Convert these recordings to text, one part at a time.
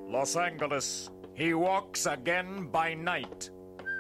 Los Angeles, he walks again by night.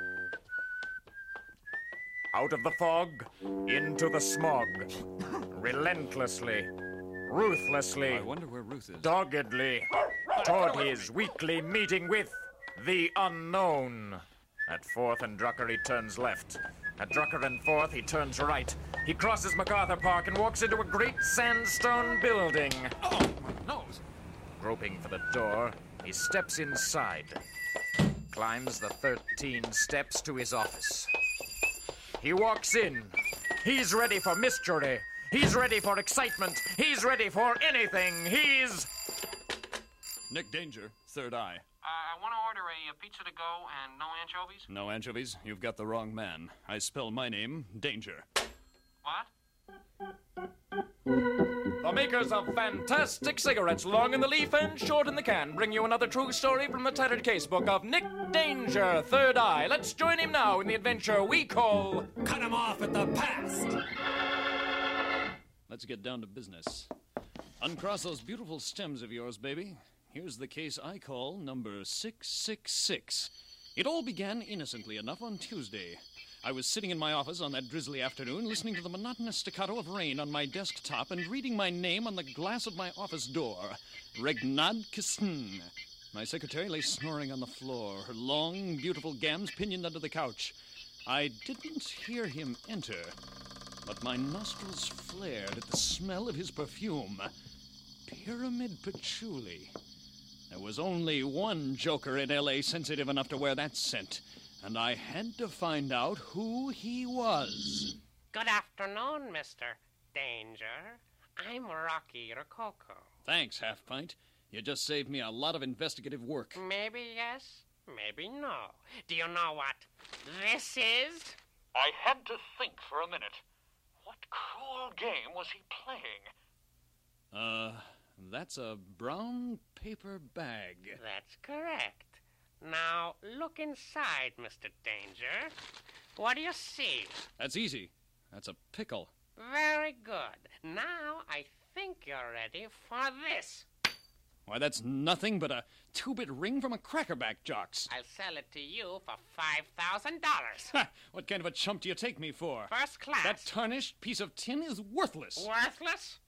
Out of the fog, into the smog. Relentlessly, ruthlessly, I wonder where Ruth is. doggedly, toward his weekly meeting with the unknown. At 4th and Drucker, he turns left. At Drucker and 4th, he turns right. He crosses MacArthur Park and walks into a great sandstone building. Oh, my nose. Groping for the door, he steps inside. Climbs the 13 steps to his office. He walks in. He's ready for mystery. He's ready for excitement. He's ready for anything. He's... Nick Danger, Third Eye. I want to order a pizza to go and no anchovies. No anchovies? You've got the wrong man. I spell my name Danger. What? The makers of fantastic cigarettes, long in the leaf and short in the can, bring you another true story from the tattered casebook of Nick Danger, Third Eye. Let's join him now in the adventure we call... Cut him off at the past! Let's get down to business. Uncross those beautiful stems of yours, baby. Here's the case I call number 666. It all began innocently enough on Tuesday. I was sitting in my office on that drizzly afternoon, listening to the monotonous staccato of rain on my desktop and reading my name on the glass of my office door. Regnad Kisn. My secretary lay snoring on the floor, her long, beautiful gams pinioned under the couch. I didn't hear him enter, but my nostrils flared at the smell of his perfume. Pyramid patchouli. There was only one joker in L.A. sensitive enough to wear that scent, and I had to find out who he was. Good afternoon, Mr. Danger. I'm Rocky Rococo. Thanks, Half Pint. You just saved me a lot of investigative work. Maybe yes, maybe no. Do you know what this is? I had to think for a minute. What cruel game was he playing? That's a brown paper bag. That's correct. Now, look inside, Mr. Danger. What do you see? That's easy. That's a pickle. Very good. Now, I think you're ready for this. Why, that's nothing but a two-bit ring from a crackerback, Jocks. I'll sell it to you for $5,000. Ha! What kind of a chump do you take me for? First class. That tarnished piece of tin is worthless. Worthless?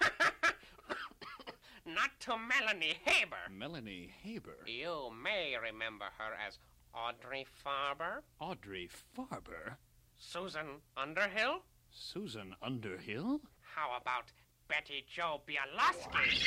Not to Melanie Haber. Melanie Haber? You may remember her as Audrey Farber. Audrey Farber? Susan Underhill. Susan Underhill? How about Betty Jo Bialowski?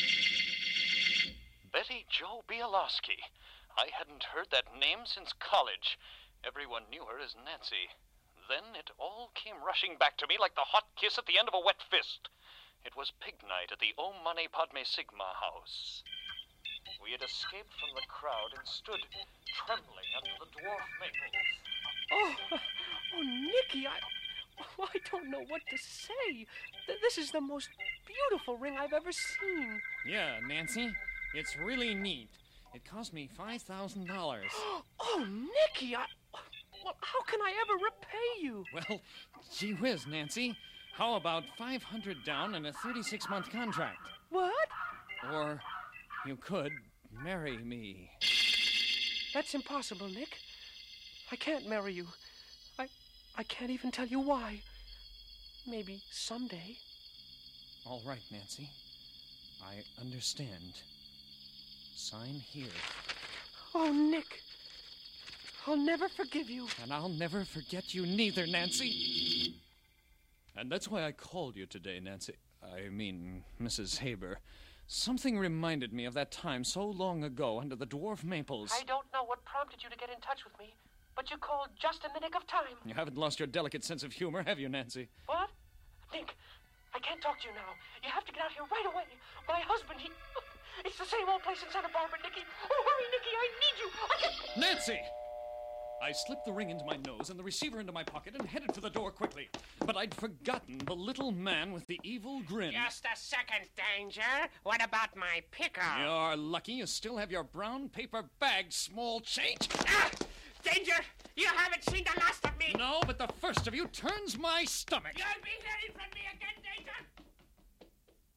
Betty Jo Bialowski. I hadn't heard that name since college. Everyone knew her as Nancy. Then it all came rushing back to me like the hot kiss at the end of a wet fist. It was pig night at the Om Mani Padme Sigma house. We had escaped from the crowd and stood trembling under the dwarf maples. Oh, Nicky, I don't know what to say. This is the most beautiful ring I've ever seen. Yeah, Nancy, it's really neat. It cost me $5,000. Oh, Nicky, well, how can I ever repay you? Well, gee whiz, Nancy. How about $500 down and a 36-month contract? What? Or you could marry me. That's impossible, Nick. I can't marry you. I can't even tell you why. Maybe someday. All right, Nancy. I understand. Sign here. Oh, Nick. I'll never forgive you. And I'll never forget you neither, Nancy. And that's why I called you today, Nancy. I mean, Mrs. Haber. Something reminded me of that time so long ago under the dwarf maples. I don't know what prompted you to get in touch with me, but you called just in the nick of time. You haven't lost your delicate sense of humor, have you, Nancy? What? Nick, I can't talk to you now. You have to get out here right away. My husband, it's the same old place in Santa Barbara, Nicky. Oh, hurry, Nicky, I need you. Nancy! I slipped the ring into my nose and the receiver into my pocket and headed for the door quickly. But I'd forgotten the little man with the evil grin. Just a second, Danger. What about my pickle? You're lucky you still have your brown paper bag, small change. Ah! Danger! You haven't seen the last of me! No, but the first of you turns my stomach. You'll be hearing from me again, Danger!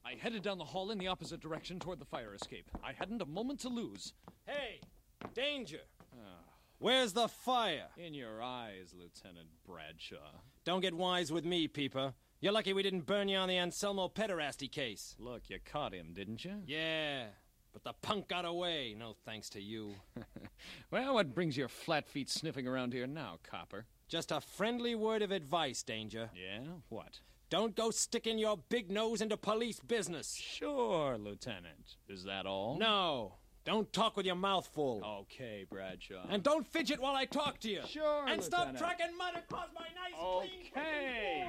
I headed down the hall in the opposite direction toward the fire escape. I hadn't a moment to lose. Hey, danger! Where's the fire? In your eyes, Lieutenant Bradshaw. Don't get wise with me, Peeper. You're lucky we didn't burn you on the Anselmo pederasty case. Look, you caught him, didn't you? Yeah, but the punk got away, no thanks to you. Well, what brings your flat feet sniffing around here now, copper? Just a friendly word of advice, Danger. Yeah? What? Don't go sticking your big nose into police business. Sure, Lieutenant. Is that all? No. Don't talk with your mouth full. Okay, Bradshaw. And don't fidget while I talk to you. Sure, And stop Lieutenant. tracking mud across my nice Okay.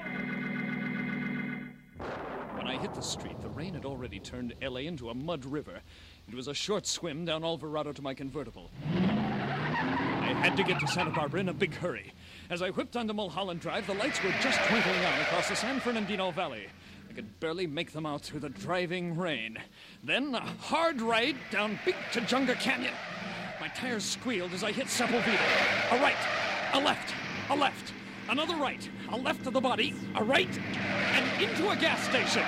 When I hit the street, the rain had already turned L.A. into a mud river. It was a short swim down Alvarado to my convertible. I had to get to Santa Barbara in a big hurry. As I whipped onto Mulholland Drive, the lights were just twinkling out across the San Fernandino Valley. I could barely make them out through the driving rain. Then a hard ride down Big Tujunga Canyon. My tires squealed as I hit Sepulveda. A right, a left, a left, another right, a left of the body, a right, and into a gas station.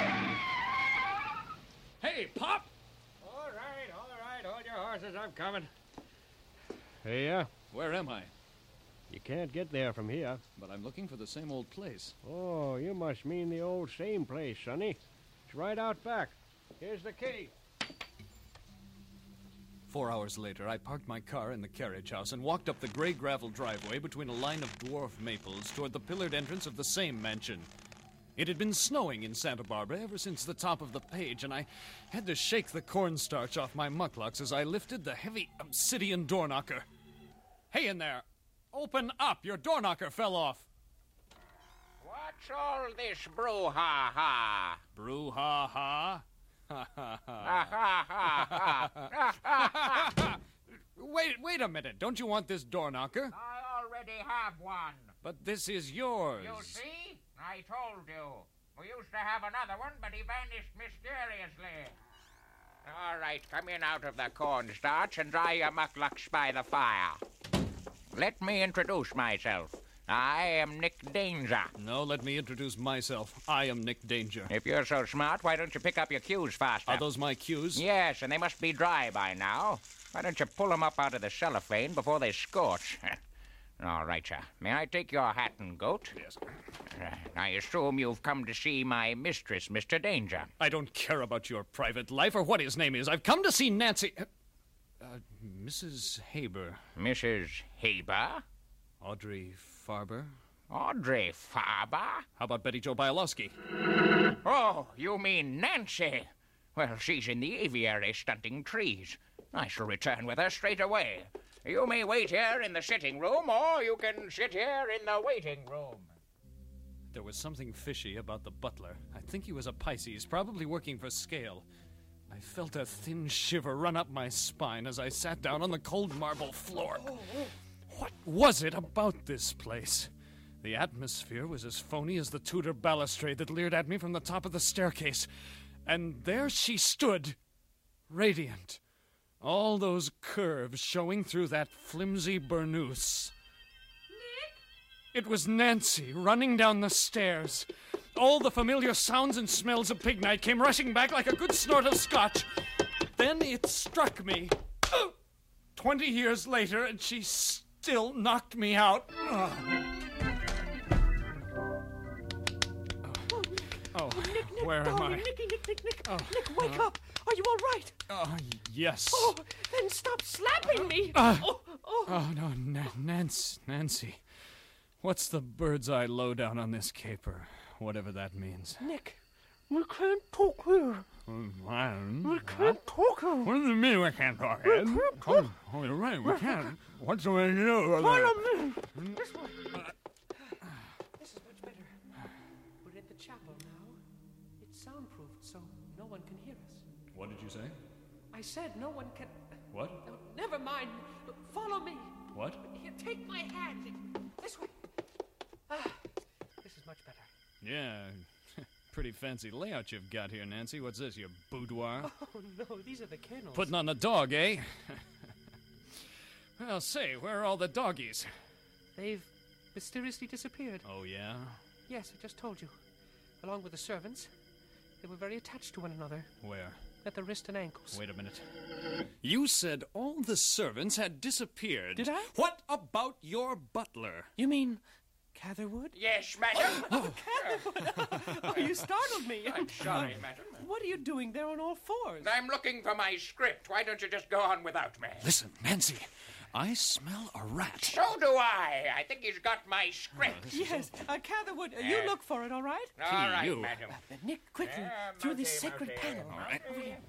Hey, Pop! All right, hold your horses, I'm coming. Hey, Where am I? you can't get there from here. But I'm looking for the same old place. Oh, you must mean the old same place, Sonny. It's right out back. Here's the key. 4 hours later, I parked my car in the carriage house and walked up the gray gravel driveway between a line of dwarf maples toward the pillared entrance of the same mansion. It had been snowing in Santa Barbara ever since the top of the page, and I had to shake the cornstarch off my mucklucks as I lifted the heavy obsidian door knocker. Hey in there! Open up! Your door knocker fell off! What's all this brouhaha? Brouhaha? Ha ha ha. Ha ha ha. Wait a minute. Don't you want this door knocker? I already have one. But this is yours. You see? I told you. We used to have another one, but he vanished mysteriously. All right, come in out of the cornstarch and dry your mucklucks by the fire. Let me introduce myself. I am Nick Danger. No, let me introduce myself. I am Nick Danger. If you're so smart, why don't you pick up your cues faster? Are those my cues? Yes, and they must be dry by now. Why don't you pull them up out of the cellophane before they scorch? All right, sir. May I take your hat and coat? Yes. I assume you've come to see my mistress, Mr. Danger. I don't care about your private life or what his name is. I've come to see Nancy. Mrs. Haber. Mrs. Haber? Audrey Farber. Audrey Farber? How about Betty Jo Bialowski? Oh, you mean Nancy? Well, she's in the aviary stunting trees. I shall return with her straight away. You may wait here in the sitting room, or you can sit here in the waiting room. There was something fishy about the butler. I think he was a Pisces, probably working for Scale. I felt a thin shiver run up my spine as I sat down on the cold marble floor. What was it about this place? The atmosphere was as phony as the Tudor balustrade that leered at me from the top of the staircase. And there she stood, radiant. All those curves showing through that flimsy burnous. Nick? It was Nancy running down the stairs. All the familiar sounds and smells of pig night came rushing back like a good snort of scotch. Then it struck me. 20 years later, and she still knocked me out. Oh, Nick, where am darling, I? Nick, Nick, wake up. Are you all right? Yes. Oh, then stop slapping me. Oh, no, Nancy. What's the bird's eye lowdown on this caper? Whatever that means. Nick, we can't talk here. We can't talk here. What do you mean we can't talk? We can't talk. Oh, you're right, we can't. What's the way to do? Follow me. This way. This is much better. We're in the chapel now. It's soundproofed, so no one can hear us. What did you say? I said no one can... What? No, never mind. Follow me. What? Here, take my hand. This way. This is much better. Yeah, pretty fancy layout you've got here, Nancy. What's this, your boudoir? Oh, no, these are the kennels. Putting on the dog, eh? Well, say, where are all the doggies? They've mysteriously disappeared. Oh, yeah? Yes, I just told you. Along with the servants. They were very attached to one another. Where? At the wrist and ankles. Wait a minute. You said all the servants had disappeared. Did I? What about your butler? You mean Catherwood? Yes, madam. Oh, you startled me. I'm sorry, madam. What are you doing there on all fours? I'm looking for my script. Why don't you just go on without me? Listen, Nancy. I smell a rat. So do I. I think he's got my script. Yes, Catherwood, you look for it, all right? All right, you. madam. Nick, quickly, through this sacred panel. All right.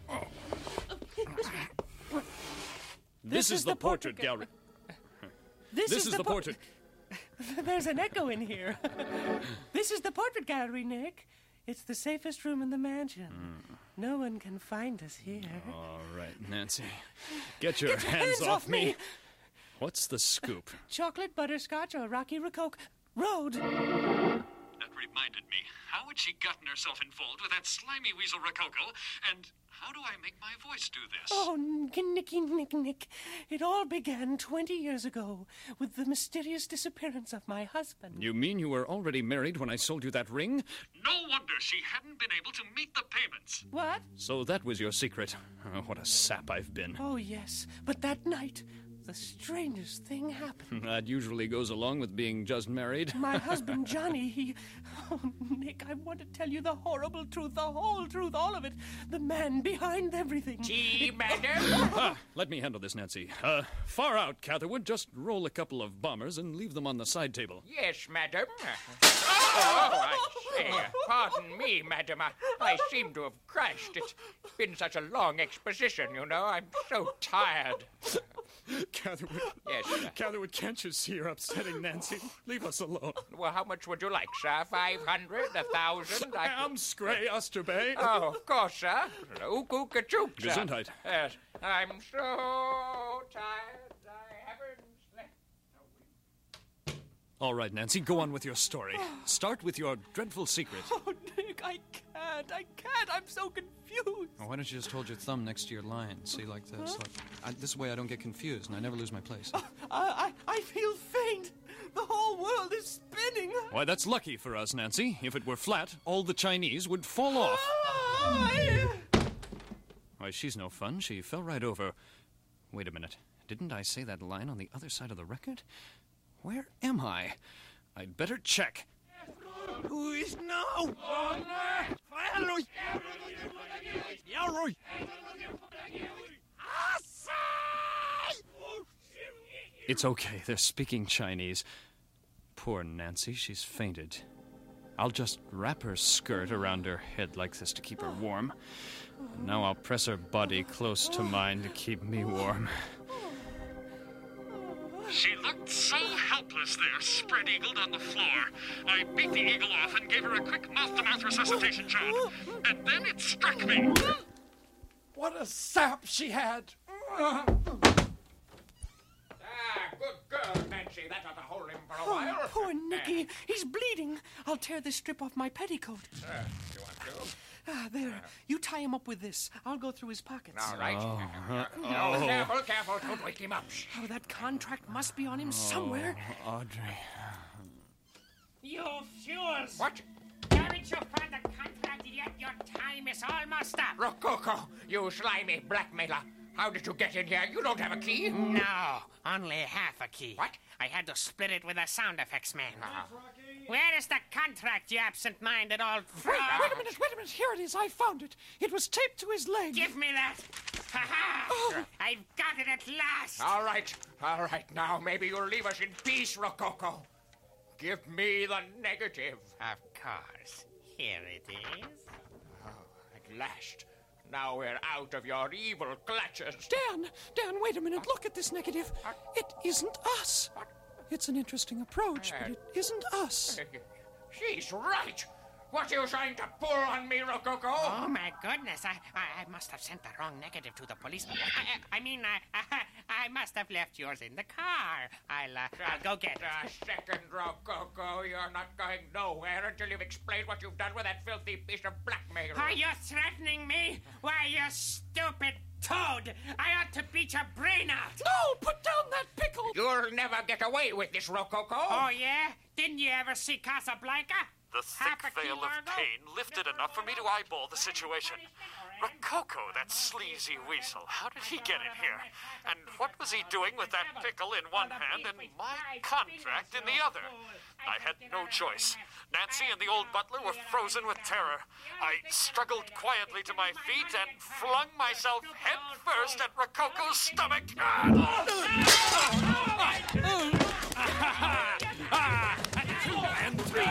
Over here. This is the portrait gallery. This is the portrait. There's an echo in here. This is the portrait gallery, Nick. It's the safest room in the mansion. No one can find us here. All right, Nancy. Get your hands off me. What's the scoop? Chocolate butterscotch or Rocky Rococo Road. That reminded me. How had she gotten herself involved with that slimy weasel Rococo? And how do I make my voice do this? Oh, Nick. It all began 20 years ago with the mysterious disappearance of my husband. You mean you were already married when I sold you that ring? No wonder she hadn't been able to meet the payments. What? So that was your secret. Oh, what a sap I've been. Oh, yes. But that night, the strangest thing happened. That usually goes along with being just married. My husband, Johnny, he... Oh, Nick, I want to tell you the horrible truth, the whole truth, all of it. The man behind everything. Tea, madam. Let me handle this, Nancy. Far out, Catherwood. Just roll a couple of bombers and leave them on the side table. Yes, madam. I say. Pardon me, madam. I seem to have crashed. It's been such a long exposition, you know. I'm so tired. Catherwood. Yes, sir. Catherwood, can't you see you're upsetting Nancy? Leave us alone. Well, how much would you like, sir? 500? 1,000? Am Scray Osterbay. Oh, of course, sir. Ook-ook-a-chook, sir. Gesundheit. Yes, I'm so tired. I haven't slept. All right, Nancy, go on with your story. Start with your dreadful secret. Oh, Nick, I can't. I'm so confused. Well, why don't you just hold your thumb next to your line? See, like this. This way I don't get confused and I never lose my place. I feel faint. The whole world is spinning. Why, that's lucky for us, Nancy. If it were flat, all the Chinese would fall off. Why, she's no fun. She fell right over. Wait a minute. Didn't I say that line on the other side of the record? Where am I? I'd better check. Who is now? It's okay. They're speaking Chinese. Poor Nancy. She's fainted. I'll just wrap her skirt around her head like this to keep her warm. Now I'll press her body close to mine to keep me warm. She looked so helpless there, spread-eagled on the floor. I beat the eagle off and gave her a quick mouth-to-mouth resuscitation shot. And then it struck me. What a sap she had. Good girl, Nancy. That ought to hold him for a while. Oh, poor Nicky. He's bleeding. I'll tear this strip off my petticoat. You want to? There. You tie him up with this. I'll go through his pockets. All right. Careful. Don't wake him up. Oh, that contract must be on him somewhere. Audrey. You fools! What? Haven't you found the contract yet? Your time is almost up. Rococo, you slimy blackmailer. How did you get in here? You don't have a key. No, only half a key. What? I had to split it with a sound effects man. Where is the contract, you absent-minded old fraud? Wait a minute. Here it is. I found it. It was taped to his leg. Give me that. Ha-ha! I've got it at last. All right. Now, maybe you'll leave us in peace, Rococo. Give me the negative. Of course. Here it is. At last. Now we're out of your evil clutches. Dan, wait a minute. Look at this negative. It isn't us. It's an interesting approach, but it isn't us. She's right. What are you trying to pull on me, Rococo? Oh, my goodness. I must have sent the wrong negative to the police. I must have left yours in the car. I'll go get it. Second, Rococo. You're not going nowhere until you've explained what you've done with that filthy piece of blackmail. Are you threatening me? Why, you stupid toad. I ought to beat your brain out. No, put down that pickle. You'll never get away with this, Rococo. Oh, yeah? Didn't you ever see Casablanca? The thick veil of pain lifted enough for me to eyeball the situation. Rococo, that sleazy weasel, how did he get in here? And what was he doing with that pickle in one hand and my contract in the other? I had no choice. Nancy and the old butler were frozen with terror. I struggled quietly to my feet and flung myself head first at Rococo's stomach. And 3.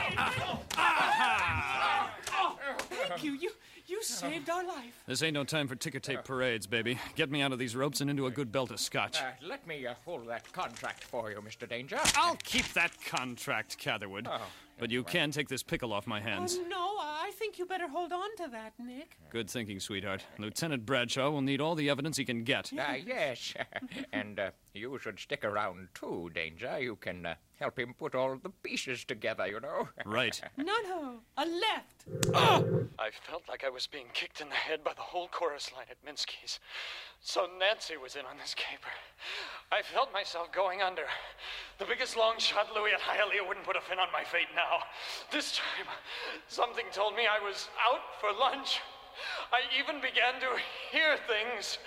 Thank you. You saved our life. This ain't no time for ticker tape parades, baby. Get me out of these ropes and into a good belt of scotch. Let me hold that contract for you, Mr. Danger. I'll keep that contract, Catherwood. But you can take this pickle off my hands. No, I think you better hold on to that, Nick. Good thinking, sweetheart. Lieutenant Bradshaw will need all the evidence he can get. Yes. And you should stick around, too, Danger. You can help him put all the pieces together, you know. Right. No. A left. I felt like I was being kicked in the head by the whole chorus line at Minsky's. So Nancy was in on this caper. I felt myself going under. The biggest long shot Louis at Hialeah wouldn't put a fin on my fate now. This time, something told me I was out for lunch. I even began to hear things.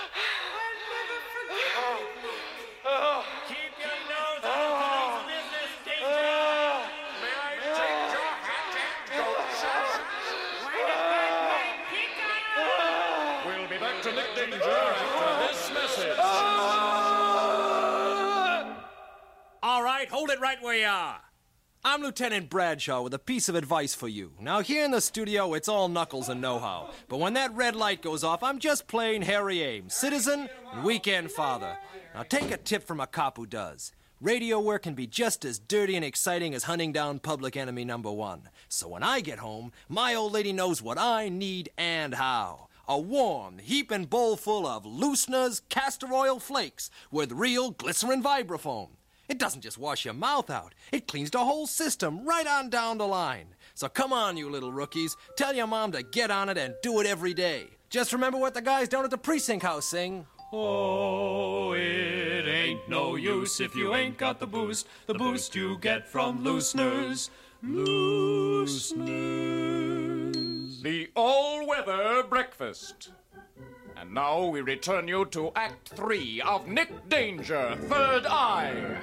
Keep your nose out of police business, Danger! May I take your hat and go, sir? We'll be back to Nick Danger after this message. All right, hold it right where you are. I'm Lieutenant Bradshaw with a piece of advice for you. Now, here in the studio, it's all knuckles and know-how. But when that red light goes off, I'm just plain Harry Ames, citizen and weekend father. Now, take a tip from a cop who does. Radio work can be just as dirty and exciting as hunting down public enemy number 1. So when I get home, my old lady knows what I need and how. A warm, heaping bowl full of Loosener's castor oil flakes with real glycerin vibrafoam. It doesn't just wash your mouth out. It cleans the whole system right on down the line. So come on, you little rookies. Tell your mom to get on it and do it every day. Just remember what the guys down at the precinct house sing. Oh, it ain't no use if you ain't got the boost you get from Loosener's. Loosener's. The all-weather breakfast. And now we return you to Act 3 of Nick Danger, Third Eye.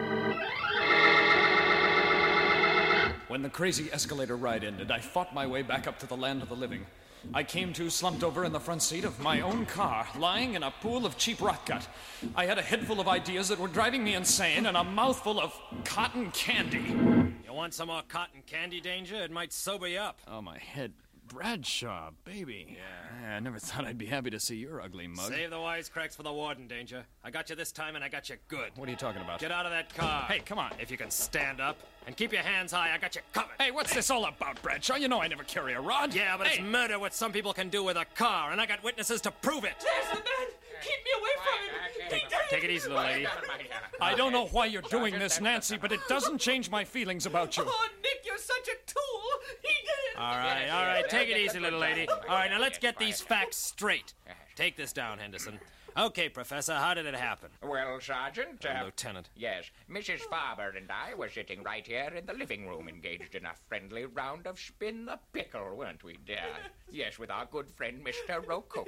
When the crazy escalator ride ended, I fought my way back up to the land of the living. I came to slumped over in the front seat of my own car, lying in a pool of cheap rot gut. I had a head full of ideas that were driving me insane and a mouthful of cotton candy. You want some more cotton candy, Danger? It might sober you up. Oh, my head. Bradshaw, baby. Yeah. I never thought I'd be happy to see your ugly mug. Save the wisecracks for the warden, Danger. I got you this time, and I got you good. What are you talking about? Get out of that car. Hey, come on. If you can stand up and keep your hands high, I got you covered. Hey, what's this all about, Bradshaw? You know I never carry a rod. Yeah, but it's murder what some people can do with a car, and I got witnesses to prove it. There's the man! Keep me away from him! Take it easy, little lady. I don't know why you're doing this, Nancy, but it doesn't change my feelings about you. Oh, Nick, you're such a tool! He did it! All right, take it easy, little lady. All right, now let's get these facts straight. Take this down, Henderson. Okay, Professor, how did it happen? Well, Sergeant... Lieutenant. Yes, Mrs. Farber and I were sitting right here in the living room, engaged in a friendly round of spin the pickle, weren't we, dear? Yes, with our good friend, Mr. Rococo.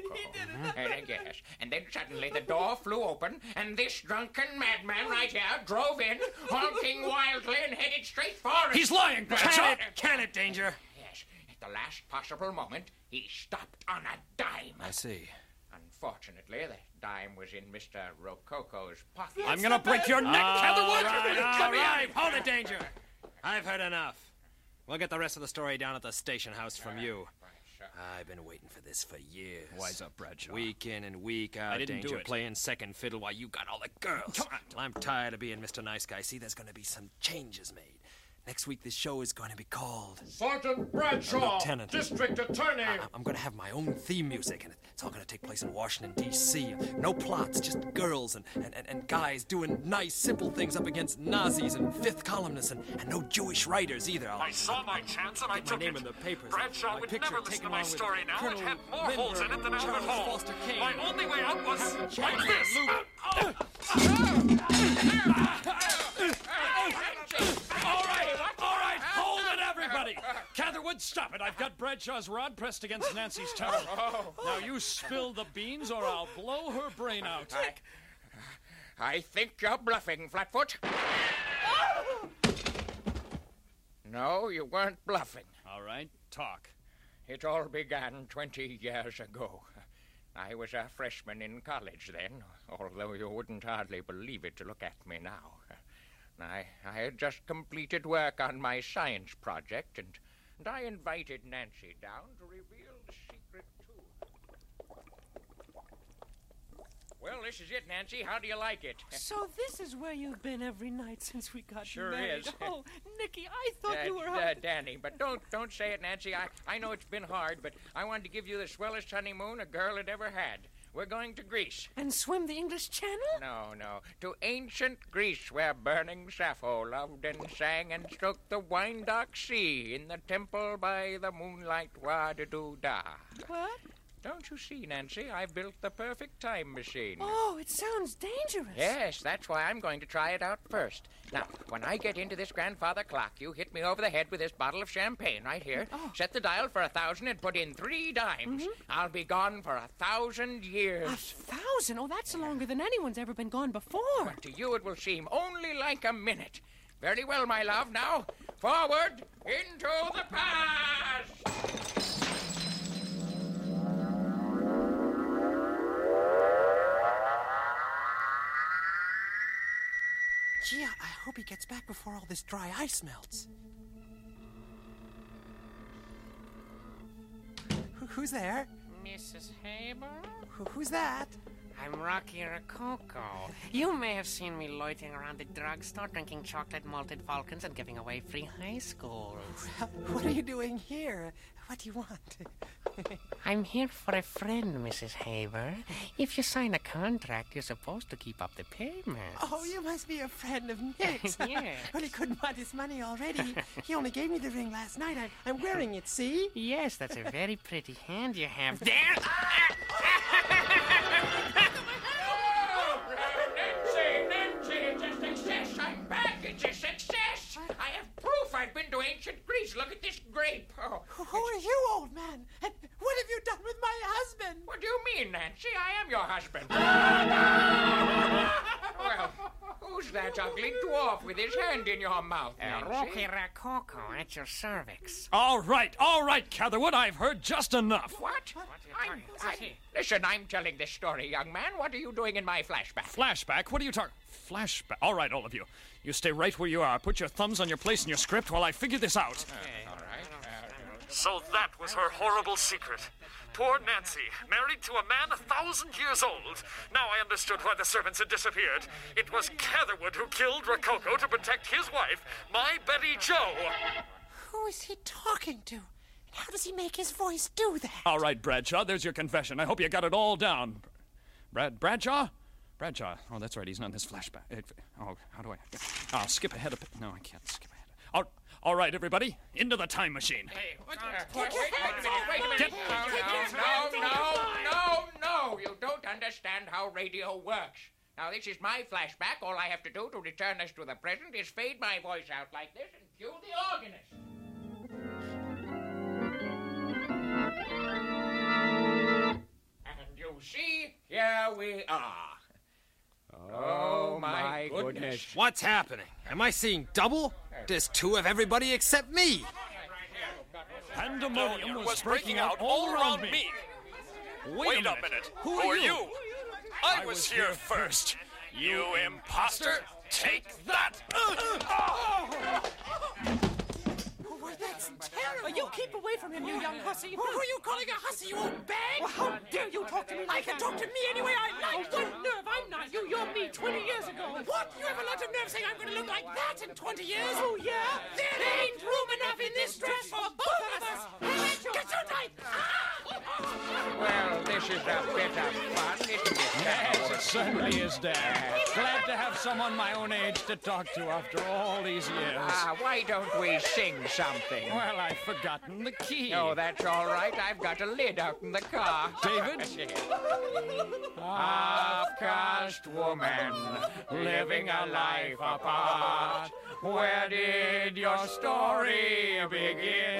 Yes. And then suddenly the door flew open, and this drunken madman right here drove in, honking wildly and headed straight for us. He's lying, Bradshaw! Can it, Danger? Yes, at the last possible moment, he stopped on a dime. I see. Unfortunately, the dime was in Mr. Rococo's pocket. I'm gonna break your neck, Catherwood! All right, hold it, Danger. I've heard enough. We'll get the rest of the story down at the station house from you. I've been waiting for this for years. Wise up, Bradshaw. Week in and week out, I didn't Danger, do it. playing second fiddle while you got all the girls. Come on. I'm tired of being Mr. Nice Guy. See, there's going to be some changes made. Next week, this show is going to be called... Sergeant Bradshaw, Lieutenant. District Attorney. I'm going to have my own theme music, and it's all going to take place in Washington, D.C. No plots, just girls and guys doing nice, simple things up against Nazis and fifth columnists, and no Jewish writers either. I saw my chance and I took name it. in the papers. Bradshaw My would picture never listen taken to my along with story now. Colonel It had more holes in it than I Charles would hold. Foster Kane. My only way out was like this. All right, hold it, everybody! I've got Bradshaw's rod pressed against Nancy's tower. Now you spill the beans or I'll blow her brain out. I think you're bluffing, Flatfoot. No, you weren't bluffing. All right, talk. It all began 20 years ago. I was a freshman in college then, although you wouldn't hardly believe it to look at me now. I had just completed work on my science project, and I invited Nancy down to reveal the secret to her. Well, this is it, Nancy. How do you like it? So this is where you've been every night since we got Sure married. is. Oh, Nicky, I thought you were... Danny, but don't say it, Nancy. I know it's been hard, but I wanted to give you the swellest honeymoon a girl had ever had. We're going to Greece. And swim the English Channel? No. To ancient Greece, where burning Sappho loved and sang and stroked the wine-dark sea in the temple by the moonlight, wa-da-doo-da. What? Don't you see, Nancy? I built the perfect time machine. Oh, it sounds dangerous. Yes, that's why I'm going to try it out first. Now, when I get into this grandfather clock, you hit me over the head with this bottle of champagne right here. Oh. Set the dial for 1,000 and put in 3 dimes. I'll be gone for 1,000 years. 1,000? Oh, that's longer than anyone's ever been gone before. But to you it will seem only like a minute. Very well, my love. Now, forward into the past! Gee, I hope he gets back before all this dry ice melts. Who's there? Mrs. Haber? Who's that? I'm Rocky Rococo. You may have seen me loitering around the drugstore, drinking chocolate malted Falcons and giving away free high schools. What are you doing here? What do you want? I'm here for a friend, Mrs. Haber. If you sign a contract, you're supposed to keep up the payments. Oh, you must be a friend of Nick's. Yes. Well, he couldn't want his money already. He only gave me the ring last night. I'm wearing it, see? Yes, that's a very pretty hand you have there. Nancy, it's a success. I'm back. It's a success. I have proof I've been to ancient Greece. Look at this grape. Oh, Who are you, old man? And what have you done with my husband? what do you mean, Nancy? I am your husband. Well, who's that ugly dwarf with his hand in your mouth, Nancy? Rocky Rococo at your cervix. All right, Catherwood. I've heard just enough. What? Listen, I'm telling this story, young man. What are you doing in my flashback? Flashback? What are you talking? Flashback? All right, all of you. You stay right where you are. Put your thumbs on your place in your script while I figure this out. All right. So that was her horrible secret. Poor Nancy, married to a man 1,000 years old. Now I understood why the servants had disappeared. It was Catherwood who killed Rococo to protect his wife, my Betty Jo. Who is he talking to? How does he make his voice do that? All right, Bradshaw, there's your confession. I hope you got it all down. Bradshaw? Bradshaw. Oh, that's right. He's not in this flashback. How do I? I'll skip ahead a bit. No, I can't skip ahead. All right, everybody, into the time machine. Hey, wait a minute. No. You don't understand how radio works. Now, this is my flashback. All I have to do to return us to the present is fade my voice out like this and cue the organist. And you see, here we are. Oh, my goodness. What's happening? Am I seeing double? There's 2 of everybody except me. Pandemonium was breaking out all around me. Wait a minute. Who are you? I was here first. You imposter! Take that! Why, that's terrible. You keep away from him, you young hussy. Who are you calling a hussy, you old bag? Well, how dare you talk to me like I can talk to me any way I like. What nerve? I'm not you. You're me 20 years ago. What? You have a lot of nerve saying I'm going to look like that in 20 years? Oh, yeah? There ain't room enough in this dress for both of us. Get your knife. Well, this is a bit of fun, isn't it? Yes, it certainly is, Dad. Glad to have someone my own age to talk to after all these years. Why don't we sing something? Well, I've forgotten the key. Oh, that's all right. I've got a lid out in the car. David? Half-caste woman, living a life apart. where did your story begin?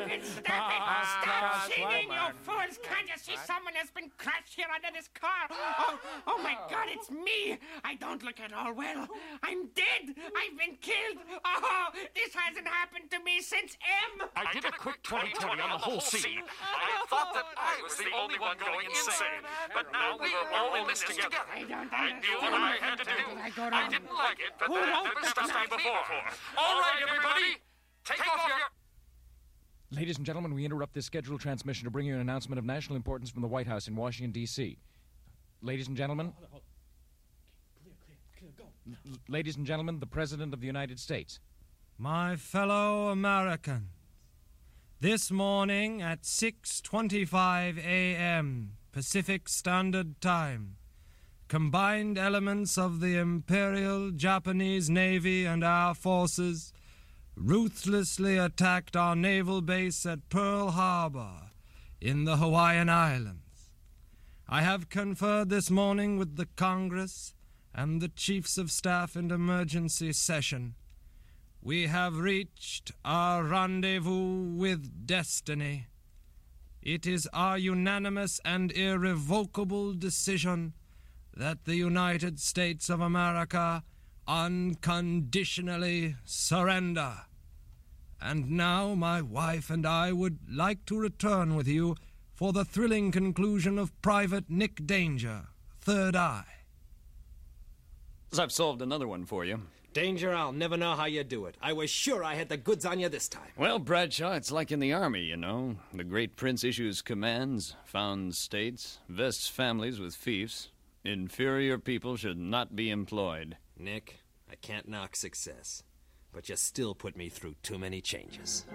Stop singing, you fools! Can't you see someone has been crushed here under this car? Oh my God, it's me! I don't look at all well. I'm dead! I've been killed! Oh, this hasn't happened to me since M! I did a quick 20/20 on the whole scene. I thought that I was the only one going insane, but now we were all in this together. I knew what I had to do. I didn't like it, but that never stopped me before. All right, everybody, take off your... Ladies and gentlemen, we interrupt this scheduled transmission to bring you an announcement of national importance from the White House in Washington, D.C. Ladies and gentlemen... Ladies and gentlemen, the President of the United States. My fellow Americans, this morning at 6:25 a.m. Pacific Standard Time, combined elements of the Imperial Japanese Navy and Air Forces ruthlessly attacked our naval base at Pearl Harbor in the Hawaiian Islands. I have conferred this morning with the Congress and the Chiefs of Staff in emergency session. We have reached our rendezvous with destiny. It is our unanimous and irrevocable decision that the United States of America unconditionally surrender. And now my wife and I would like to return with you for the thrilling conclusion of Private Nick Danger, Third Eye. I've solved another one for you. Danger, I'll never know how you do it. I was sure I had the goods on you this time. Well, Bradshaw, it's like in the Army, you know. The great prince issues commands, founds states, vests families with fiefs. Inferior people should not be employed. Nick, I can't knock success, but you still put me through too many changes.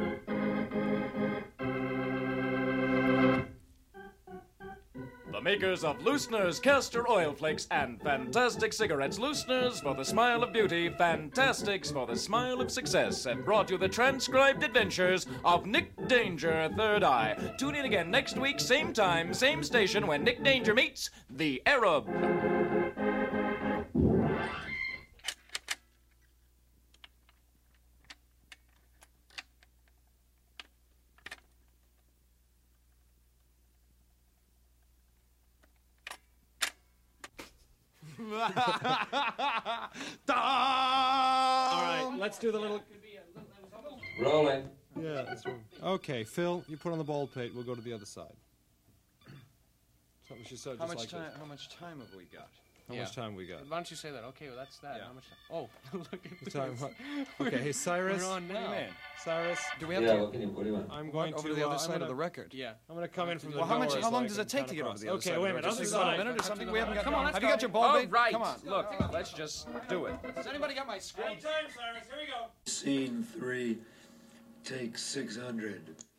The makers of Loosener's Castor Oil Flakes and Fantastic Cigarettes. Loosener's for the smile of beauty, Fantastics for the smile of success, have brought you the transcribed adventures of Nick Danger, Third Eye. Tune in again next week, same time, same station, when Nick Danger meets the Arab. All right, let's do the little... Rolling. Yeah, that's right. Okay, Phil, you put on the bald pate. We'll go to the other side. Something she said How just much like time? this. How much time have we got? How much time we got? Why don't you say that? Okay, well, that's that. Yeah. How much time? Oh, look at this. Time, okay, hey, Cyrus. We're on now. Cyrus. Do we have Yeah, to what can you put him on? I'm going over to to the other I'm side gonna, of the record? Yeah. I'm going to come in from the Well, door. how long so does I it can take to get cut over the across. other side? Okay, wait a minute. Just I'll a do minute or something. We haven't got. Come on, let's have you go. got your ball, All babe? right, Come on. look, let's just do it. Has anybody got my script? Anytime, Cyrus. Here we go. Scene 3, take 600.